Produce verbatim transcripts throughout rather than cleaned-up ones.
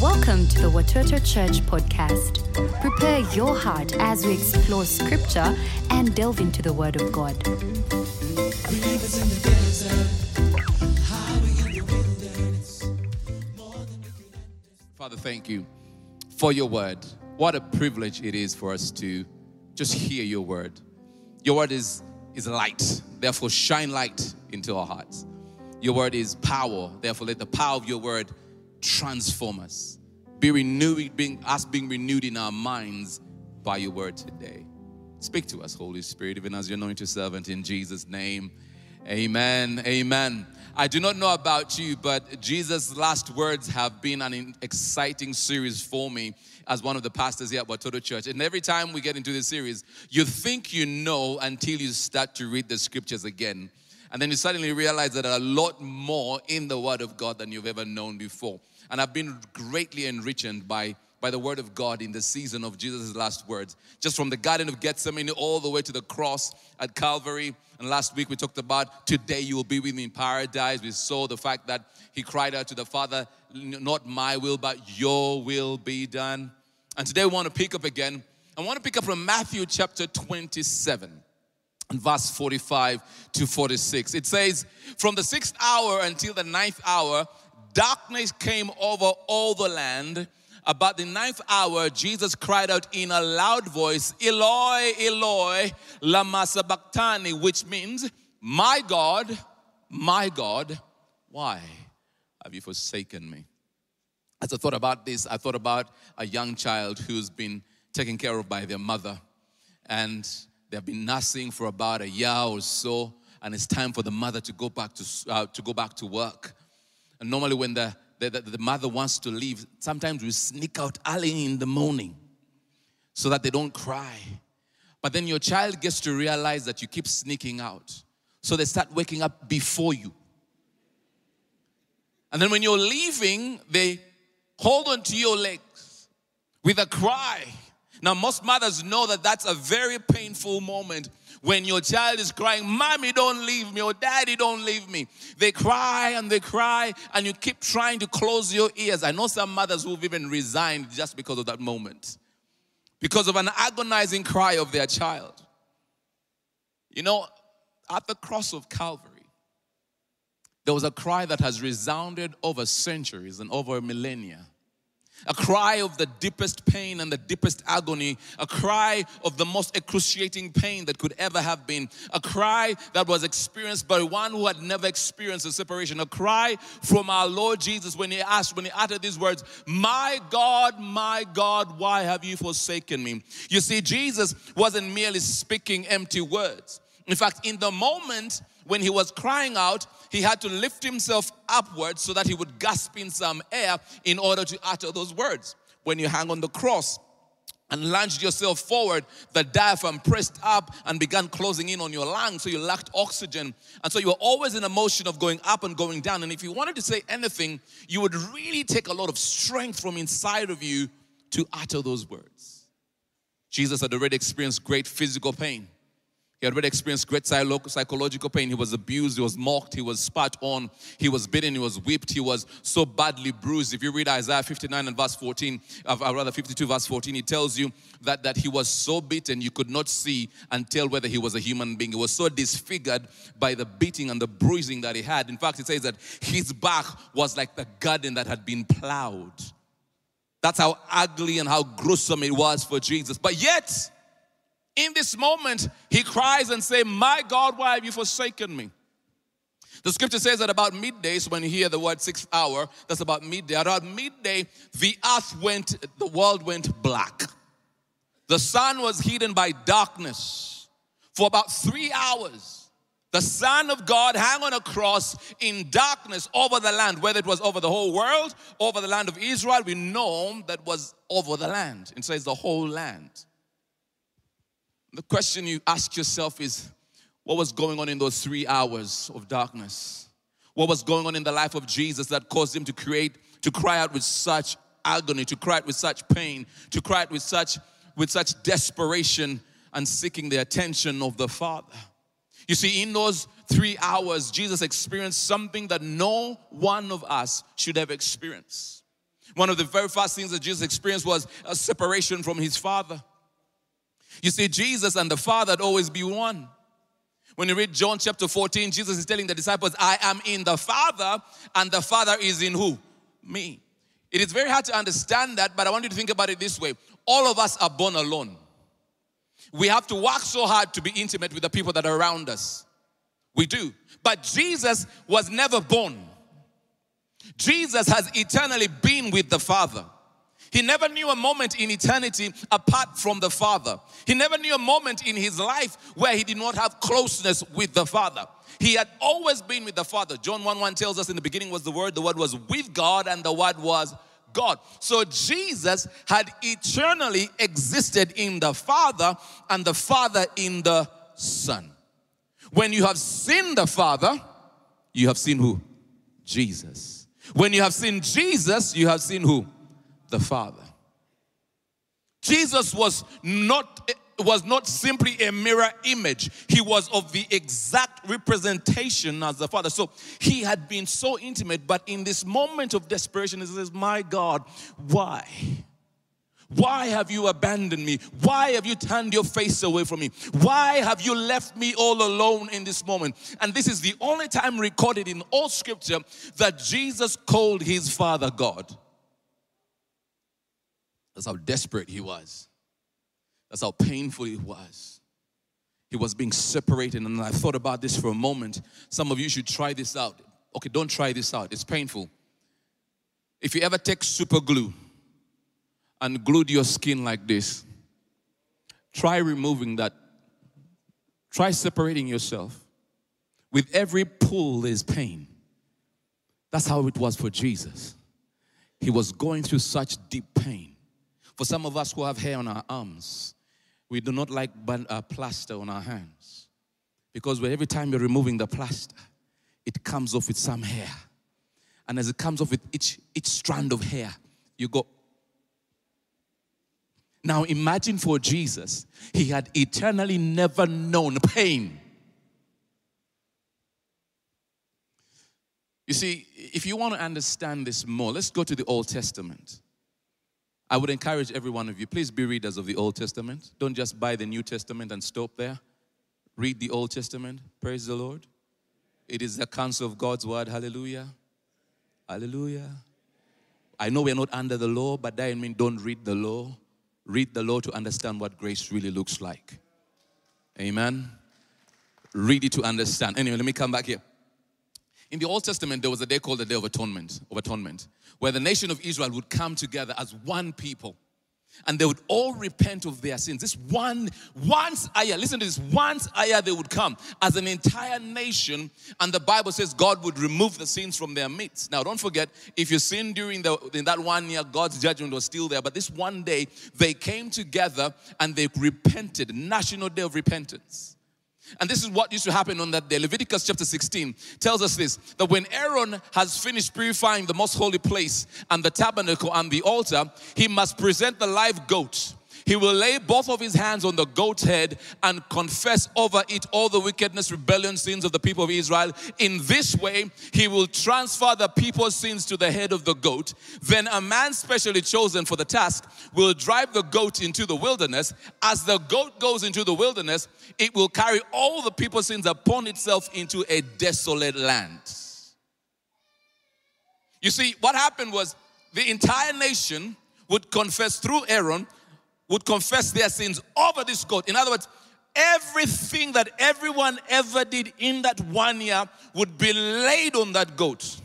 Welcome to the Watoto Church podcast. Prepare your heart as we explore scripture and delve into the Word of God. Father, thank you for your word. What a privilege it is for us to just hear your word. Your word is, is light, therefore shine light into our hearts. Your word is power, therefore let the power of your word transform us. Be renewed, being us being renewed in our minds by your word today. Speak to us, Holy Spirit, even as your anointed servant, in Jesus' name. Amen. Amen. I do not know about you, but Jesus' last words have been an exciting series for me as one of the pastors here at Watoto Church. And every time we get into this series, you think you know until you start to read the scriptures again. And then you suddenly realize that there are a lot more in the Word of God than you've ever known before. And I've been greatly enriched by, by the Word of God in the season of Jesus' last words. Just from the Garden of Gethsemane all the way to the cross at Calvary. And last week we talked about, today you will be with me in paradise. We saw the fact that he cried out to the Father, not my will, but your will be done. And today we want to pick up again. I want to pick up from Matthew chapter twenty-seven. And verse forty-five to forty-six. It says, from the sixth hour until the ninth hour, darkness came over all the land. About the ninth hour, Jesus cried out in a loud voice, Eloi, Eloi, lama sabachthani, which means, my God, my God, why have you forsaken me? As I thought about this, I thought about a young child who's been taken care of by their mother. And they've been nursing for about a year or so, and it's time for the mother to go back to uh, to go back to work. And normally, when the, the the mother wants to leave, sometimes we sneak out early in the morning so that they don't cry. But then your child gets to realize that you keep sneaking out, so they start waking up before you. And then when you're leaving, they hold onto your legs with a cry. Now, most mothers know that that's a very painful moment when your child is crying, Mommy, don't leave me, or Daddy, don't leave me. They cry and they cry, and you keep trying to close your ears. I know some mothers who've even resigned just because of that moment, because of an agonizing cry of their child. You know, at the cross of Calvary, there was a cry that has resounded over centuries and over millennia. A cry of the deepest pain and the deepest agony. A cry of the most excruciating pain that could ever have been. A cry that was experienced by one who had never experienced a separation. A cry from our Lord Jesus when he asked, when he uttered these words, my God, my God, why have you forsaken me? You see, Jesus wasn't merely speaking empty words. In fact, in the moment when he was crying out, he had to lift himself upwards so that he would gasp in some air in order to utter those words. When you hang on the cross and lunged yourself forward, the diaphragm pressed up and began closing in on your lungs, so you lacked oxygen. And so you were always in a motion of going up and going down. And if you wanted to say anything, you would really take a lot of strength from inside of you to utter those words. Jesus had already experienced great physical pain. He had already experienced great psychological pain. He was abused, he was mocked, he was spat on, he was beaten, he was whipped, he was so badly bruised. If you read Isaiah fifty-nine and verse fourteen, or rather fifty-two verse fourteen, it tells you that, that he was so beaten you could not see and tell whether he was a human being. He was so disfigured by the beating and the bruising that he had. In fact, it says that his back was like the garden that had been plowed. That's how ugly and how gruesome it was for Jesus. But yet, in this moment, he cries and says, my God, why have you forsaken me? The scripture says that about midday, so when you hear the word sixth hour, that's about midday. Around midday, the earth went, the world went black. The sun was hidden by darkness. For about three hours, the Son of God hung on a cross in darkness over the land, whether it was over the whole world, over the land of Israel. We know that was over the land. It says the whole land. The question you ask yourself is, what was going on in those three hours of darkness? What was going on in the life of Jesus that caused him to create, to cry out with such agony, to cry out with such pain, to cry out with such, with such desperation and seeking the attention of the Father? You see, in those three hours, Jesus experienced something that no one of us should have experienced. One of the very first things that Jesus experienced was a separation from his Father. You see, Jesus and the Father had always been one. When you read John chapter fourteen, Jesus is telling the disciples, I am in the Father, and the Father is in who? Me. It is very hard to understand that, but I want you to think about it this way. All of us are born alone. We have to work so hard to be intimate with the people that are around us. We do. But Jesus was never born. Jesus has eternally been with the Father. He never knew a moment in eternity apart from the Father. He never knew a moment in his life where he did not have closeness with the Father. He had always been with the Father. John one one tells us in the beginning was the Word, the Word was with God, and the Word was God. So Jesus had eternally existed in the Father, and the Father in the Son. When you have seen the Father, you have seen who? Jesus. When you have seen Jesus, you have seen who? The Father. Jesus was not, was not simply a mirror image. He was of the exact representation as the Father. So he had been so intimate, but in this moment of desperation, he says, my God, why? Why have you abandoned me? Why have you turned your face away from me? Why have you left me all alone in this moment? And this is the only time recorded in all scripture that Jesus called his Father God. That's how desperate he was. That's how painful it was. He was being separated, and I thought about this for a moment. Some of you should try this out. Okay, don't try this out. It's painful. If you ever take super glue and glued your skin like this, try removing that. Try separating yourself. With every pull, there's pain. That's how it was for Jesus. He was going through such deep pain. For some of us who have hair on our arms, we do not like uh, plaster on our hands. Because every time you're removing the plaster, it comes off with some hair. And as it comes off with each, each strand of hair, you go. Now imagine for Jesus, he had eternally never known pain. You see, if you want to understand this more, let's go to the Old Testament. I would encourage every one of you, please be readers of the Old Testament. Don't just buy the New Testament and stop there. Read the Old Testament. Praise the Lord. It is the counsel of God's word. Hallelujah. Hallelujah. I know we're not under the law, but that means don't read the law. Read the law to understand what grace really looks like. Amen. Read it to understand. Anyway, let me come back here. In the Old Testament, there was a day called the Day of Atonement, of Atonement, where the nation of Israel would come together as one people, and they would all repent of their sins. This one, once a year, listen to this, once a year they would come as an entire nation, and the Bible says God would remove the sins from their midst. Now, don't forget, if you sin during the, in that one year, God's judgment was still there, but this one day, they came together and they repented, National Day of Repentance. And this is what used to happen on that day. Leviticus chapter sixteen tells us this, that when Aaron has finished purifying the most holy place and the tabernacle and the altar, he must present the live goat. He will lay both of his hands on the goat's head and confess over it all the wickedness, rebellion, sins of the people of Israel. In this way, he will transfer the people's sins to the head of the goat. Then a man specially chosen for the task will drive the goat into the wilderness. As the goat goes into the wilderness, it will carry all the people's sins upon itself into a desolate land. You see, what happened was the entire nation would confess through Aaron, would confess their sins over this goat. In other words, everything that everyone ever did in that one year would be laid on that goat.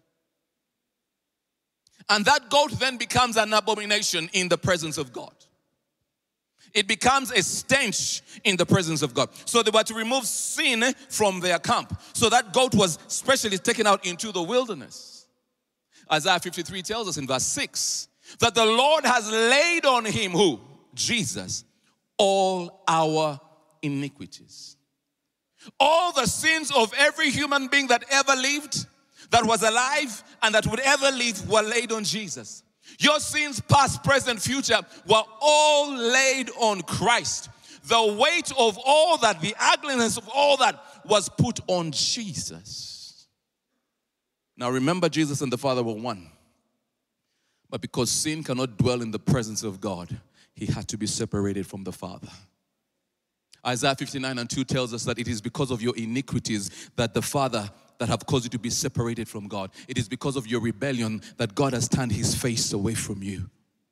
And that goat then becomes an abomination in the presence of God. It becomes a stench in the presence of God. So they were to remove sin from their camp. So that goat was specially taken out into the wilderness. Isaiah fifty-three tells us in verse six that the Lord has laid on him, who? Jesus, all our iniquities. All the sins of every human being that ever lived, that was alive, and that would ever live were laid on Jesus. Your sins, past, present, future, were all laid on Christ. The weight of all that, the ugliness of all that was put on Jesus. Now remember, Jesus and the Father were one. But because sin cannot dwell in the presence of God, he had to be separated from the Father. Isaiah fifty-nine and two tells us that it is because of your iniquities that the Father that have caused you to be separated from God. It is because of your rebellion that God has turned his face away from you.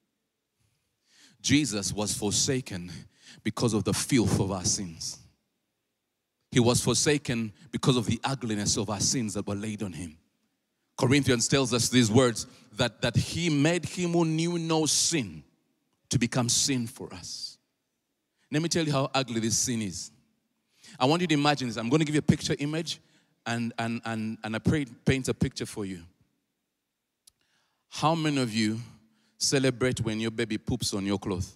Jesus was forsaken because of the filth of our sins. He was forsaken because of the ugliness of our sins that were laid on him. Corinthians tells us these words, that, that he made him who knew no sin to become sin for us. Let me tell you how ugly this sin is. I want you to imagine this. I'm going to give you a picture image, and, and, and, and I pray it paints a picture for you. How many of you celebrate when your baby poops on your clothes?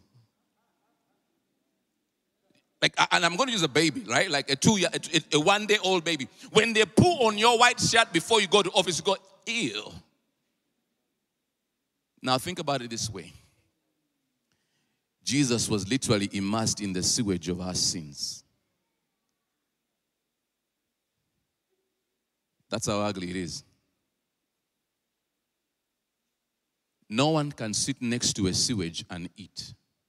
Like, and I'm going to use a baby, right? Like a two year, a, a one day old baby. When they poo on your white shirt before you go to office, you go, ew. Now think about it this way. Jesus was literally immersed in the sewage of our sins. That's how ugly it is. No one can sit next to a sewage and eat.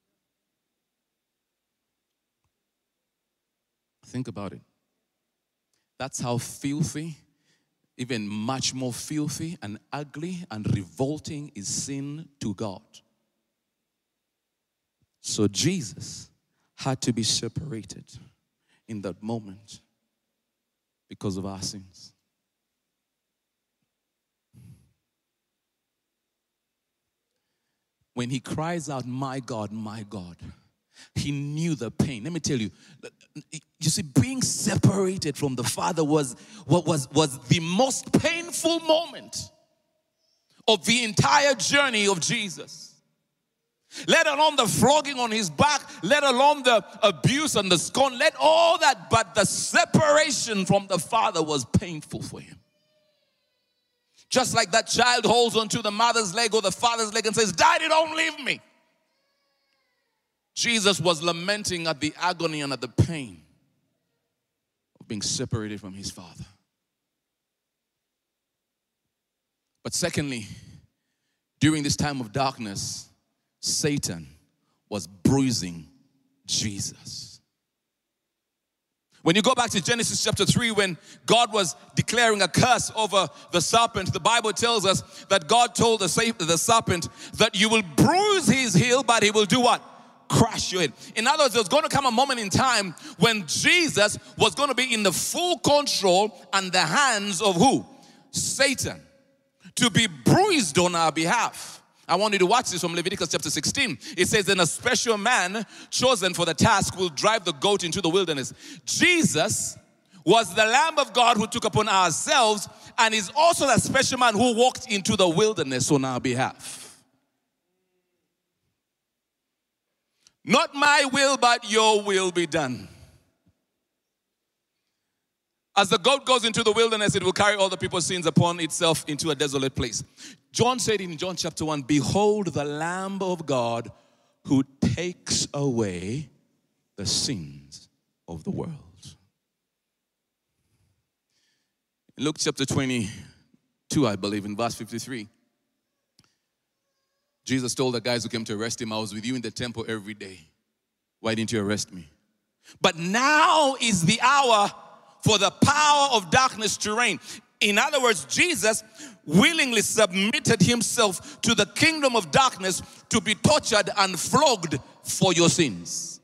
Think about it. That's how filthy, even much more filthy and ugly and revolting is sin to God. So Jesus had to be separated in that moment because of our sins. When he cries out, my God, my God, he knew the pain. Let me tell you, you see, being separated from the Father was, what was, was the most painful moment of the entire journey of Jesus. Let alone the flogging on his back, let alone the abuse and the scorn, let all that, but the separation from the Father was painful for him. Just like that child holds onto the mother's leg or the father's leg and says, Daddy, don't leave me. Jesus was lamenting at the agony and at the pain of being separated from his Father. But secondly, during this time of darkness, Satan was bruising Jesus. When you go back to Genesis chapter three, when God was declaring a curse over the serpent, the Bible tells us that God told the serpent that you will bruise his heel, but he will do what? Crush your head. In other words, there's going to come a moment in time when Jesus was going to be in the full control and the hands of who? Satan. To be bruised on our behalf. I want you to watch this from Leviticus chapter sixteen. It says, then a special man chosen for the task will drive the goat into the wilderness. Jesus was the Lamb of God who took upon ourselves, and is also the special man who walked into the wilderness on our behalf. Not my will, but your will be done. As the goat goes into the wilderness, it will carry all the people's sins upon itself into a desolate place. John said in John chapter one, behold the Lamb of God who takes away the sins of the world. In Luke chapter twenty-two, I believe, in verse fifty-three, Jesus told the guys who came to arrest him, I was with you in the temple every day. Why didn't you arrest me? But now is the hour for the power of darkness to reign. In other words, Jesus willingly submitted himself to the kingdom of darkness to be tortured and flogged for your sins.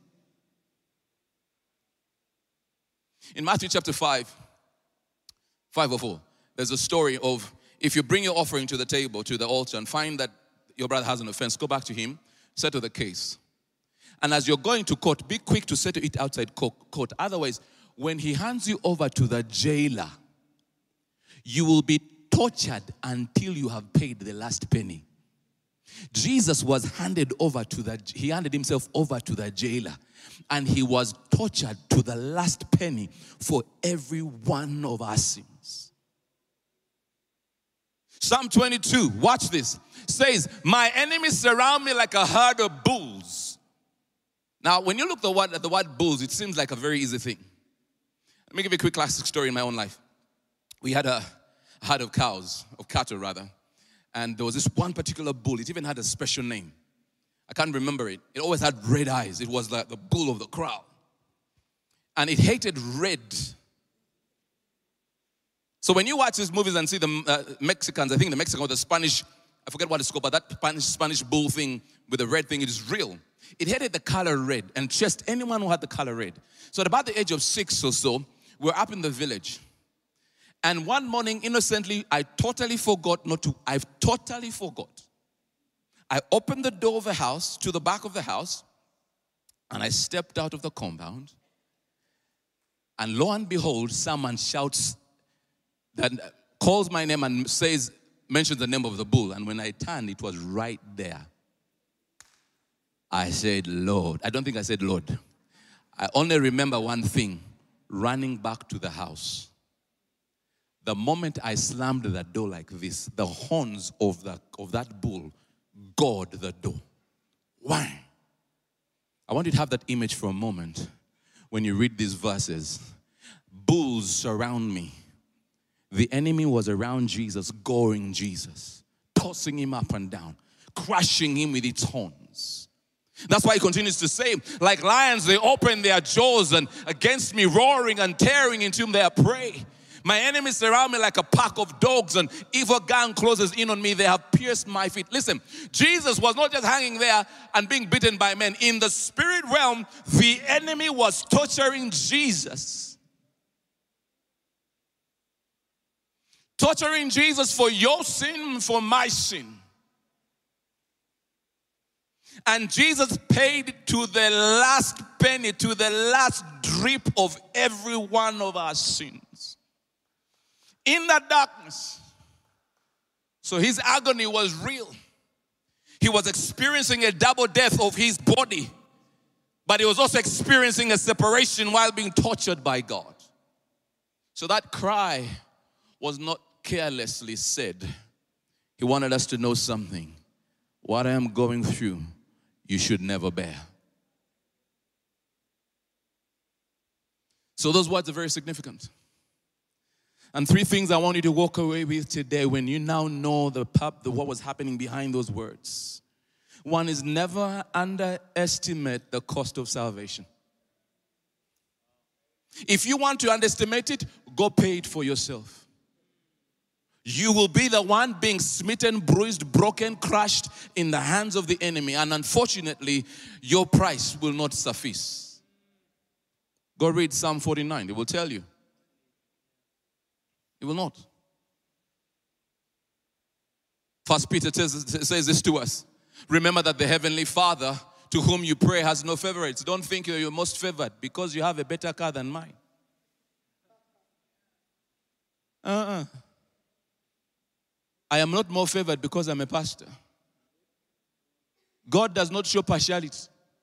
In Matthew chapter five, five or four, there's a story of if you bring your offering to the table, to the altar, and find that your brother has an offense, go back to him, settle the case. And as you're going to court, be quick to settle it outside court. Otherwise, when he hands you over to the jailer, you will be tortured until you have paid the last penny. Jesus was handed over to the, he handed himself over to the jailer, and he was tortured to the last penny for every one of our sins. Psalm twenty-two, watch this, says, my enemies surround me like a herd of bulls. Now, when you look the word, at the word bulls, it seems like a very easy thing. Let me give you a quick classic story in my own life. We had a herd of cows, of cattle rather, And there was this one particular bull. It even had a special name. I can't remember it. It always had red eyes. It was like the bull of the crowd. And it hated red. So when you watch these movies and see the uh, Mexicans, I think the Mexican or the Spanish, I forget what it's called, but that Spanish, Spanish bull thing with the red thing, it is real. It hated the color red and chased anyone who had the color red. So at about the age of six or so, we're up in the village. And one morning, innocently, I totally forgot not to, I've totally forgot. I opened the door of the house to the back of the house, and I stepped out of the compound. And lo and behold, someone shouts, that calls my name and says, mentions the name of the bull. And when I turned, it was right there. I said, Lord. I don't think I said Lord. I only remember one thing, running back to the house. The moment I slammed the door like this, the horns of, the, of that bull gored the door. Why? I want you to have that image for a moment when you read these verses. Bulls surround me. The enemy was around Jesus, goring Jesus, tossing him up and down, crushing him with its horns. That's why he continues to say, like lions, they open their jaws and against me, roaring and tearing into their prey. My enemies surround me like a pack of dogs, and evil gang closes in on me. They have pierced my feet. Listen, Jesus was not just hanging there and being beaten by men. In the spirit realm, the enemy was torturing Jesus. Torturing Jesus for your sin, for my sin. And Jesus paid to the last penny, to the last drip of every one of our sins. In the darkness. So his agony was real. He was experiencing a double death of his body, but he was also experiencing a separation while being tortured by God. So that cry was not carelessly said. He wanted us to know something. What I am going through, you should never bear. So those words are very significant. And three things I want you to walk away with today when you now know the, the what was happening behind those words. One is, never underestimate the cost of salvation. If you want to underestimate it, go pay it for yourself. You will be the one being smitten, bruised, broken, crushed in the hands of the enemy. And unfortunately, your price will not suffice. Go read Psalm forty-nine. It will tell you. It will not. First Peter says, says this to us. Remember that the Heavenly Father to whom you pray has no favorites. Don't think you're your most favored because you have a better car than mine. Uh-uh. I am not more favored because I'm a pastor. God does not show partiality.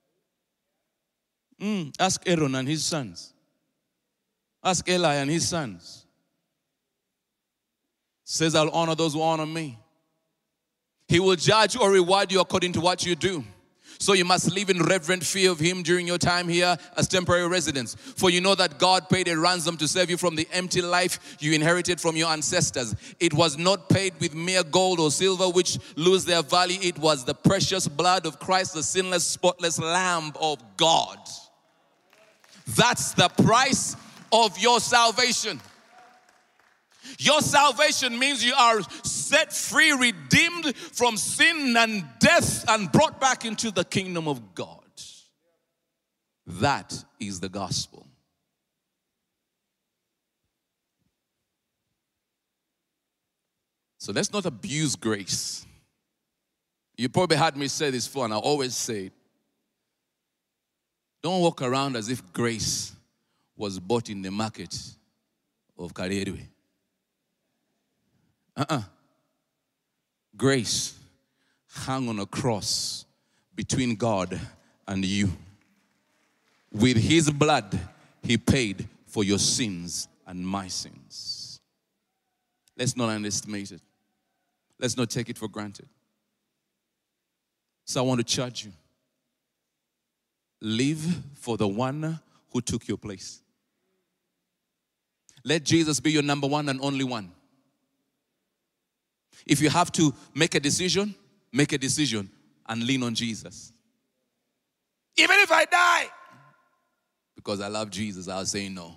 Mm, ask Aaron and his sons. Ask Eli and his sons. Says, I'll honor those who honor me. He will judge or reward you according to what you do. So you must live in reverent fear of him during your time here as temporary residents. For you know that God paid a ransom to save you from the empty life you inherited from your ancestors. It was not paid with mere gold or silver which lose their value. It was the precious blood of Christ, the sinless, spotless Lamb of God. That's the price of your salvation. Your salvation means you are set free, redeemed from sin and death, and brought back into the kingdom of God. That is the gospel. So let's not abuse grace. You probably heard me say this before, and I always say it. Don't walk around as if grace was bought in the market of Karierwe. Uh-uh. Grace hung on a cross between God and you. With his blood, he paid for your sins and my sins. Let's not underestimate it. Let's not take it for granted. So I want to charge you. Live for the one who took your place. Let Jesus be your number one and only one. If you have to make a decision, make a decision and lean on Jesus. Even if I die, because I love Jesus, I'll say no.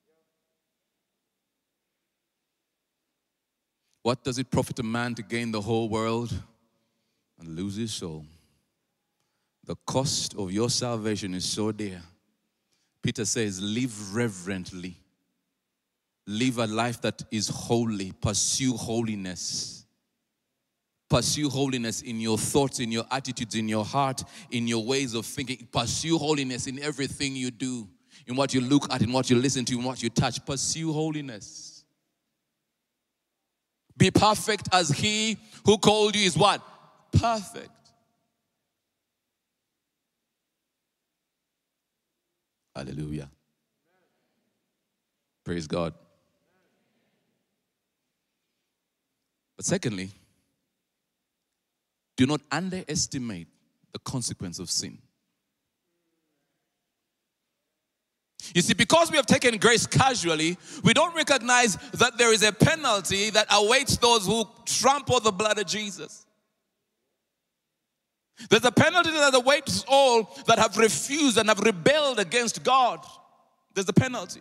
What does it profit a man to gain the whole world and lose his soul? The cost of your salvation is so dear. Peter says, live reverently. Live a life that is holy. Pursue holiness. Pursue holiness in your thoughts, in your attitudes, in your heart, in your ways of thinking. Pursue holiness in everything you do, in what you look at, in what you listen to, in what you touch. Pursue holiness. Be perfect as he who called you is what? Perfect. Hallelujah. Praise God. But secondly, do not underestimate the consequence of sin. You see, because we have taken grace casually, we don't recognize that there is a penalty that awaits those who trample the blood of Jesus. There's a penalty that awaits all that have refused and have rebelled against God. There's a penalty.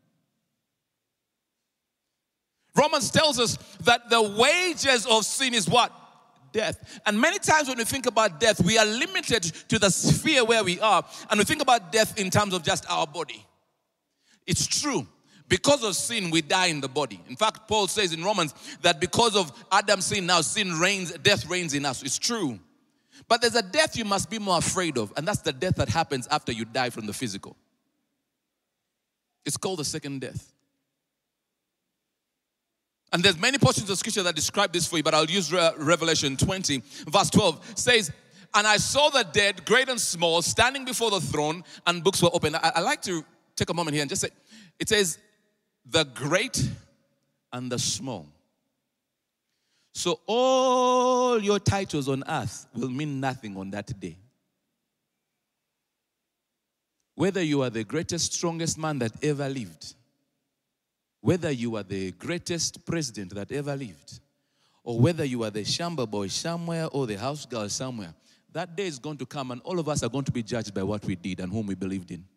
Romans tells us that the wages of sin is what? Death. And many times when we think about death, we are limited to the sphere where we are. And we think about death in terms of just our body. It's true. Because of sin, we die in the body. In fact, Paul says in Romans that because of Adam's sin, now sin reigns, death reigns in us. It's true. But there's a death you must be more afraid of, and that's the death that happens after you die from the physical. It's called the second death. And there's many portions of scripture that describe this for you, but I'll use Re- Revelation twenty, verse twelve. Says, and I saw the dead, great and small, standing before the throne, and books were opened. I, I like to take a moment here and just say, it says, the great and the small. So all your titles on earth will mean nothing on that day. Whether you are the greatest, strongest man that ever lived, whether you are the greatest president that ever lived, or whether you are the shamba boy somewhere or the house girl somewhere, that day is going to come and all of us are going to be judged by what we did and whom we believed in.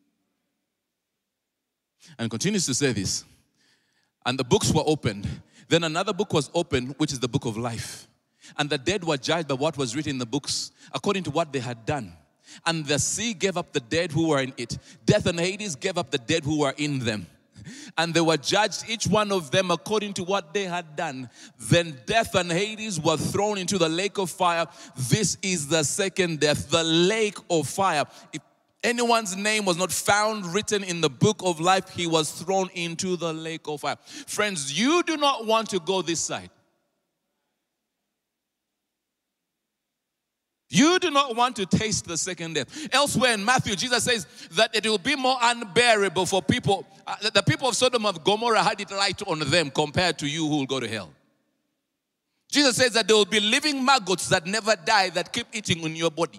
And continues to say this. And the books were opened. Then another book was opened, which is the book of life. And the dead were judged by what was written in the books, according to what they had done. And the sea gave up the dead who were in it. Death and Hades gave up the dead who were in them. And they were judged, each one of them, according to what they had done. Then death and Hades were thrown into the lake of fire. This is the second death, the lake of fire. If anyone's name was not found written in the book of life, he was thrown into the lake of fire. Friends, you do not want to go this side. You do not want to taste the second death. Elsewhere in Matthew, Jesus says that it will be more unbearable for people. Uh, the people of Sodom and Gomorrah had it light on them compared to you who will go to hell. Jesus says that there will be living maggots that never die that keep eating on your body.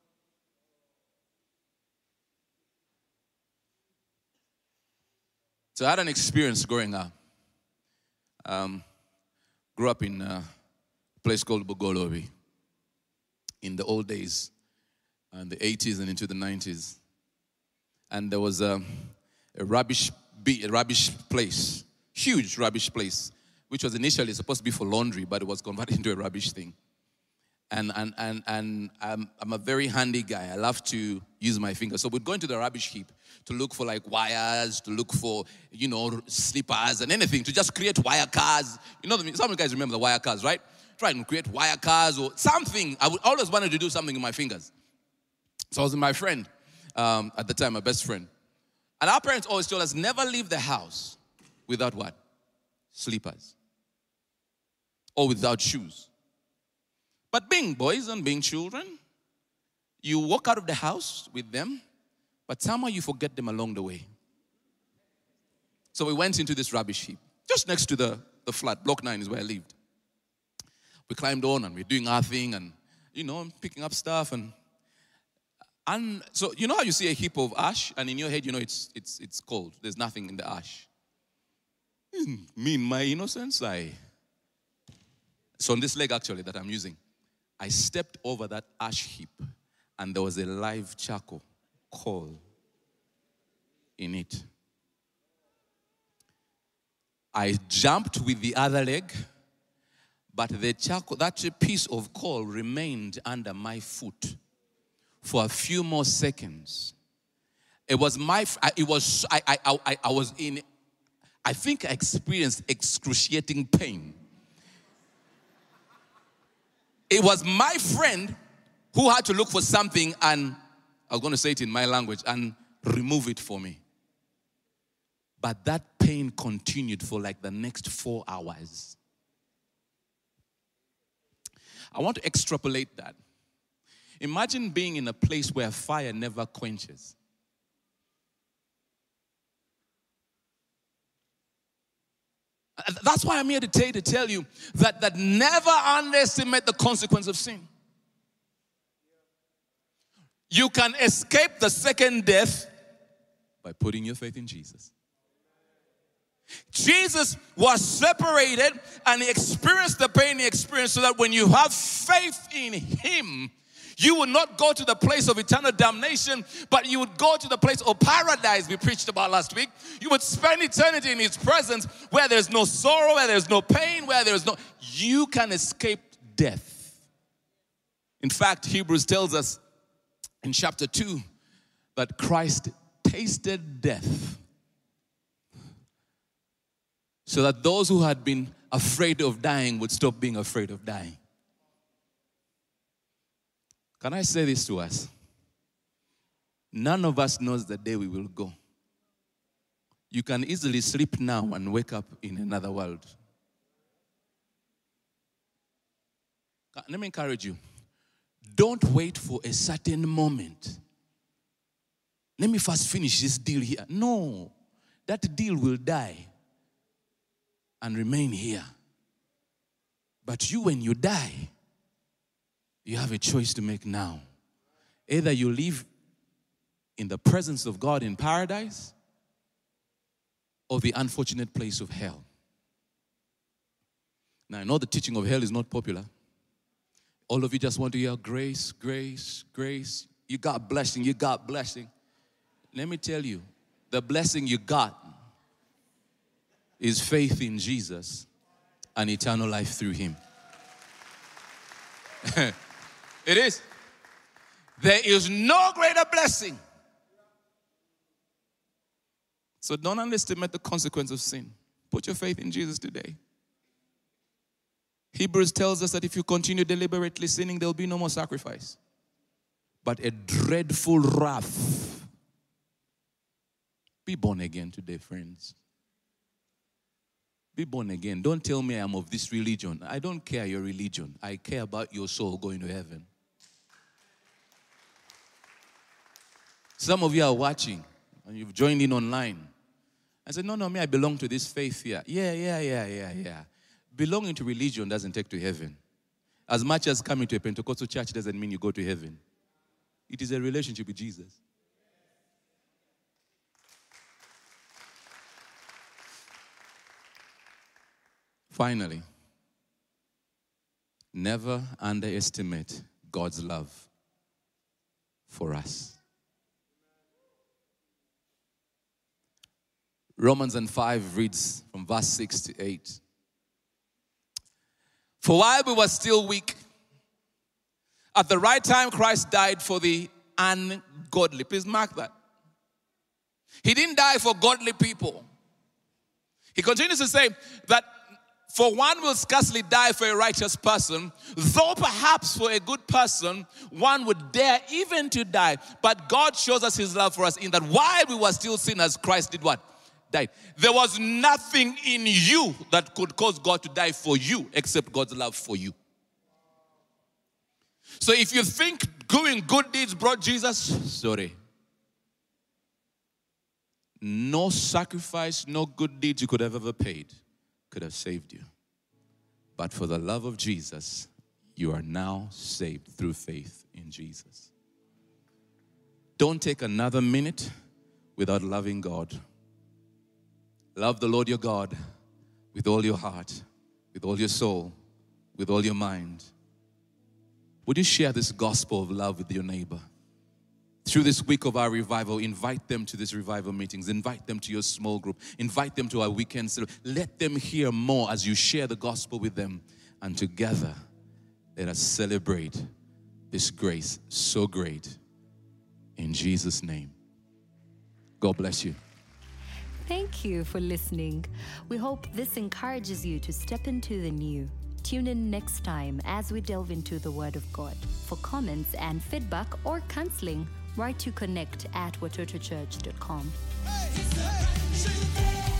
So I had an experience growing up. Um, grew up in a place called Bugolobi in the old days, in the eighties and into the nineties. And there was a, a rubbish a rubbish place, huge rubbish place, which was initially supposed to be for laundry, but it was converted into a rubbish thing. And and and and I'm, I'm a very handy guy. I love to use my fingers. So we'd go into the rubbish heap to look for like wires, to look for, you know, slippers and anything, to just create wire cars. You know, some of you guys remember the wire cars, right? Try and create wire cars or something. I would always wanted to do something with my fingers. So I was with my friend um, at the time, my best friend. And our parents always told us, never leave the house without what? Slippers. Or without shoes. But being boys and being children, you walk out of the house with them, but somehow you forget them along the way. So we went into this rubbish heap, just next to the, the flat. Block nine is where I lived. We climbed on and we're doing our thing and, you know, picking up stuff. And and so, you know how you see a heap of ash and in your head, you know, it's it's it's cold. There's nothing in the ash. Me, in my innocence, I, So on this leg actually that I'm using, I stepped over that ash heap and there was a live charcoal coal in it. I jumped with the other leg, but the charcoal, that piece of coal remained under my foot for a few more seconds. It was my, it was, I, I, I, I was in, I think I experienced excruciating pain. It was my friend who had to look for something and, I was going to say it in my language, and remove it for me. But that pain continued for like the next four hours. I want to extrapolate that. Imagine being in a place where fire never quenches. That's why I'm here today to tell you that, that never underestimate the consequence of sin. You can escape the second death by putting your faith in Jesus. Jesus was separated and he experienced the pain he experienced so that when you have faith in him, you would not go to the place of eternal damnation, but you would go to the place of paradise we preached about last week. You would spend eternity in his presence where there's no sorrow, where there's no pain, where there's no... You can escape death. In fact, Hebrews tells us in chapter two that Christ tasted death so that those who had been afraid of dying would stop being afraid of dying. Can I say this to us? None of us knows the day we will go. You can easily sleep now and wake up in another world. Let me encourage you. Don't wait for a certain moment. Let me first finish this deal here. No, that deal will die and remain here. But you, when you die, you have a choice to make now. Either you live in the presence of God in paradise or the unfortunate place of hell. Now, I know the teaching of hell is not popular. All of you just want to hear grace, grace, grace. You got blessing, you got blessing. Let me tell you, the blessing you got is faith in Jesus and eternal life through him. It is. There is no greater blessing. So don't underestimate the consequence of sin. Put your faith in Jesus today. Hebrews tells us that if you continue deliberately sinning, there will be no more sacrifice, but a dreadful wrath. Be born again today, friends. Be born again. Don't tell me I'm of this religion. I don't care your religion. I care about your soul going to heaven. Some of you are watching and you've joined in online. I said, no, no, me, I belong to this faith here. Yeah, yeah, yeah, yeah, yeah. Belonging to religion doesn't take to heaven. As much as coming to a Pentecostal church doesn't mean you go to heaven. It is a relationship with Jesus. Finally, never underestimate God's love for us. Romans five reads from verse six to eight. For while we were still weak, at the right time Christ died for the ungodly. Please mark that. He didn't die for godly people. He continues to say that for one will scarcely die for a righteous person, though perhaps for a good person one would dare even to die. But God shows us his love for us in that while we were still sinners, Christ did what? Died. There was nothing in you that could cause God to die for you except God's love for you. So if you think doing good deeds brought Jesus, sorry. No sacrifice, no good deeds you could have ever paid could have saved you. But for the love of Jesus, you are now saved through faith in Jesus. Don't take another minute without loving God. Love the Lord your God with all your heart, with all your soul, with all your mind. Would you share this gospel of love with your neighbor? Through this week of our revival, invite them to these revival meetings. Invite them to your small group. Invite them to our weekend service. Let them hear more as you share the gospel with them. And together, let us celebrate this grace so great. In Jesus' name. God bless you. Thank you for listening. We hope this encourages you to step into the new. Tune in next time as we delve into the Word of God. For comments and feedback or counseling, write to connect at watoto church dot com. Hey, hey,